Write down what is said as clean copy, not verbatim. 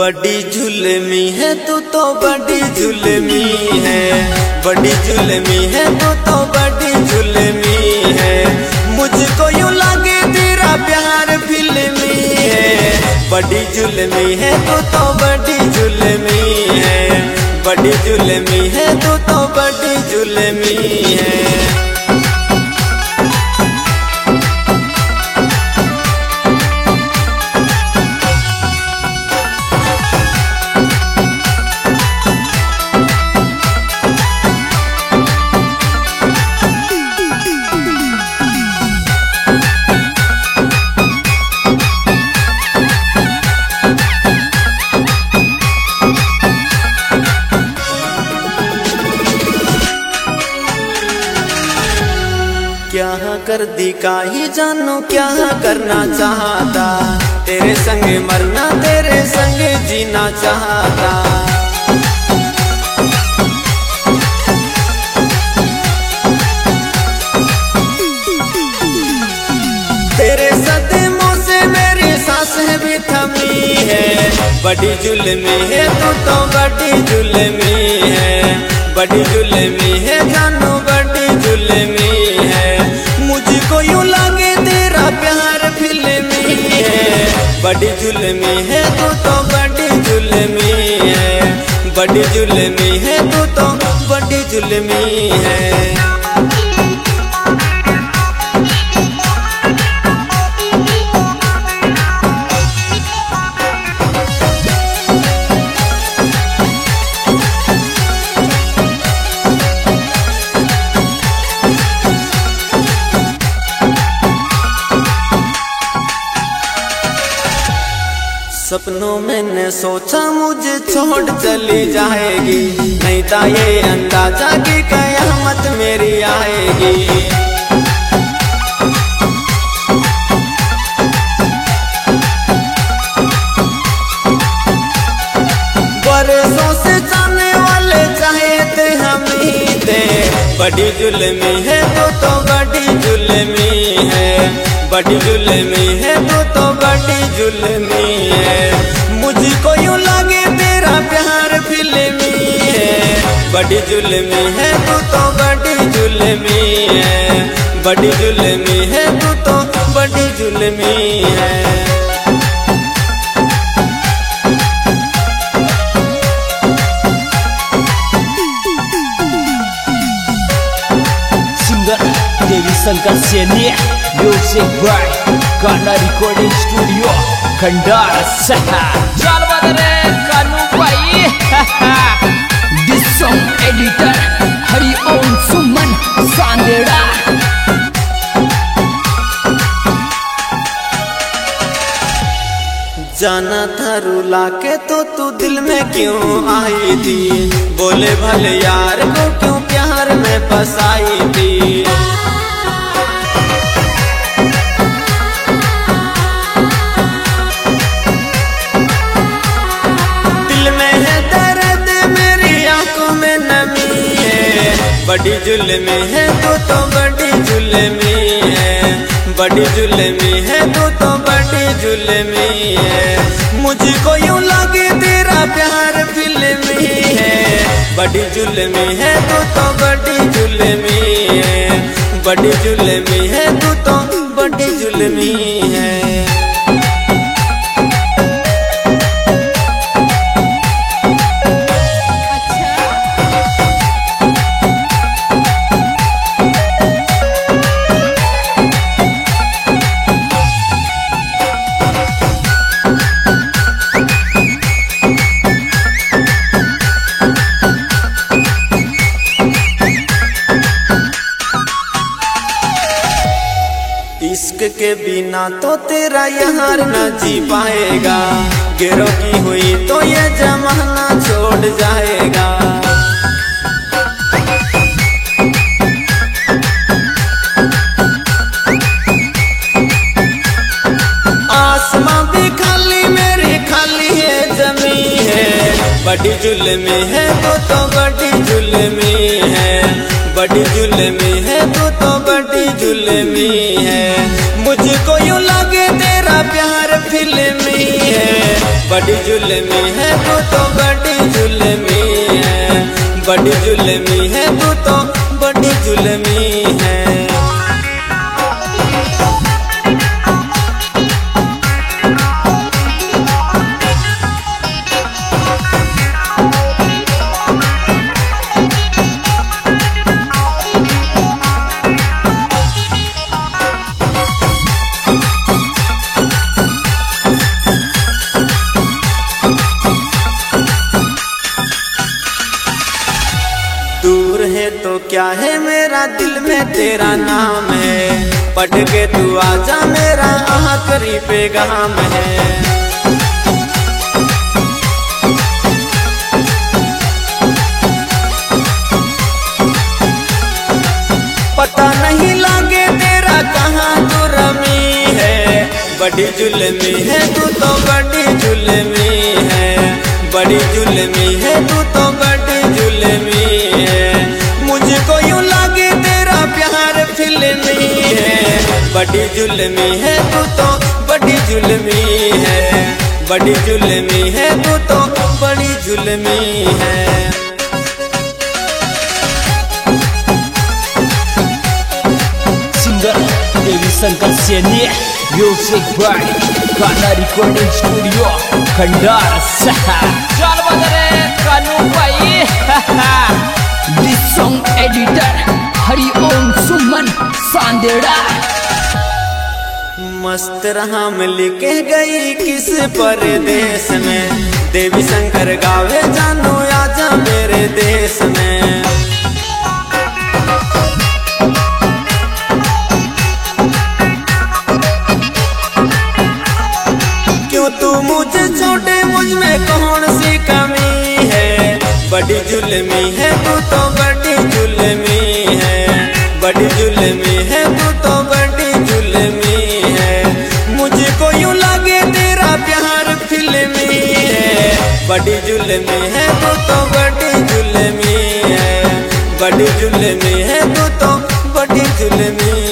बड़ी जुल्मी है तू तो बड़ी जुल्मी है, बड़ी जुल्मी है तू तो बड़ी जुल्मी है। मुझको यूं लगे तेरा प्यार फिल्मी है, बड़ी जुल्मी है तू तो बड़ी जुल्मी है, बड़ी जुल्मी है तू तो बड़ी जुल्मी है। क्या कर दी काहे जानू क्या करना चाहता, तेरे संग मरना तेरे संग जीना चाहता। तेरे सदमों से मेरी सांसें भी थमी है, बड़ी जुल्मी है तू तो बड़ी जुल्मी है, बड़ी जुल्मी है जानू बड़ी जुल्मी है। मुझको यूं लगे तेरा प्यार फिल्मी है, बड़ी जुल्मी है तू तो बड़ी जुल्मी है, बड़ी जुल्मी है तू तो बड़ी जुल्मी है। सपनों मैंने सोचा मुझे छोड़ चली जाएगी, नहीं था ये अंदाजा कि कयामत मेरी आएगी। बरसों से जाने वाले चाहे थे हम ही थे, बड़ी जुल्मी है तो बड़ी जुल्मी है, बड़ी जुल्मी है तो बड़ी जुल्मी है। मुझको यूं लगे तेरा प्यार फिल्मी है, बड़ी जुल्मी है तो बड़ी जुल्मी है, बड़ी जुल्मी है तो बड़ी जुल्मी है। Dewi Sangkar Senia, Music by Kana Recording Studio, Kandar Saha. Jalwadare Kanu Bhai, this song editor Hari Om Suman Sandera. जाना था रुला के तो तू दिल में क्यों आई थी, बोले भले यार को क्यों प्यार में फसाई थी। दिल में है दर्द मेरी आंखों में नमी है, बड़ी जुल्मी है तो बड़ी जुल्मी है, बड़ी जुल्मी है तो बड़ी जुल्मी है। मुझको यूं लगे तेरा प्यार फिल्मी है, बड़ी जुल्मी है तो बड़ी जुल्मी है, बड़ी जुल्मी है तो बड़ी जुल्मी है। इश्क के बिना तो तेरा यार न जी पाएगा, गिरों की हुई तो ये जमाना छोड़ जाएगा। आसमां भी खाली मेरी खाली है जमी है, बड़ी जुल्मी है तो बड़ी जुल्मी है, बड़ी जुल्मी है तो बड़ी जुल्मी है। मुझको यूं लगे तेरा प्यार फिल्मी है, बड़ी जुल्मी है तू तो बड़ी जुल्मी है, बड़ी जुल्मी है तू तो बड़ी जुल्मी है। दूर है तो क्या है मेरा दिल में तेरा नाम है, पढ़ के तू आजा मेरा आखिरी पैगाम है। पता नहीं लागे तेरा कहाँ तू रमी है, बड़ी जुल्मी है तू तो बड़ी जुल्मी है, बड़ी जुल्मी है तू तो बड़ी जुल्मी है। मुझको यूं लागे तेरा प्यार फिल्मी है, बड़ी जुल्मी है तू तो बड़ी जुल्मी है, बड़ी जुल्मी है तू तो बड़ी जुल्मी है। Singer Devi Shankar Saini, music by गाना रिकॉर्डिंग स्टूडियो खंडार। चल बदरे कानू भाई। This song editor Hariom Suman Sandera. मस्त रहा मिल के गई किस परदेश में, देवी शंकर गावे जानू आजा मेरे देश में। क्यों तू मुझे छोटे, मुझ में कौन सी कमी है, बड़ी जुल्मी है तू तो बड़ी जुल्मी है, बड़ी जुल्मी है तू तो बड़ी जुल्मी है। मुझको यूं लागे तेरा प्यार फिल्मी है, बड़ी जुल्मी है तू तो बड़ी जुल्मी है, बड़ी जुल्मी है तू तो बड़ी जुल्मी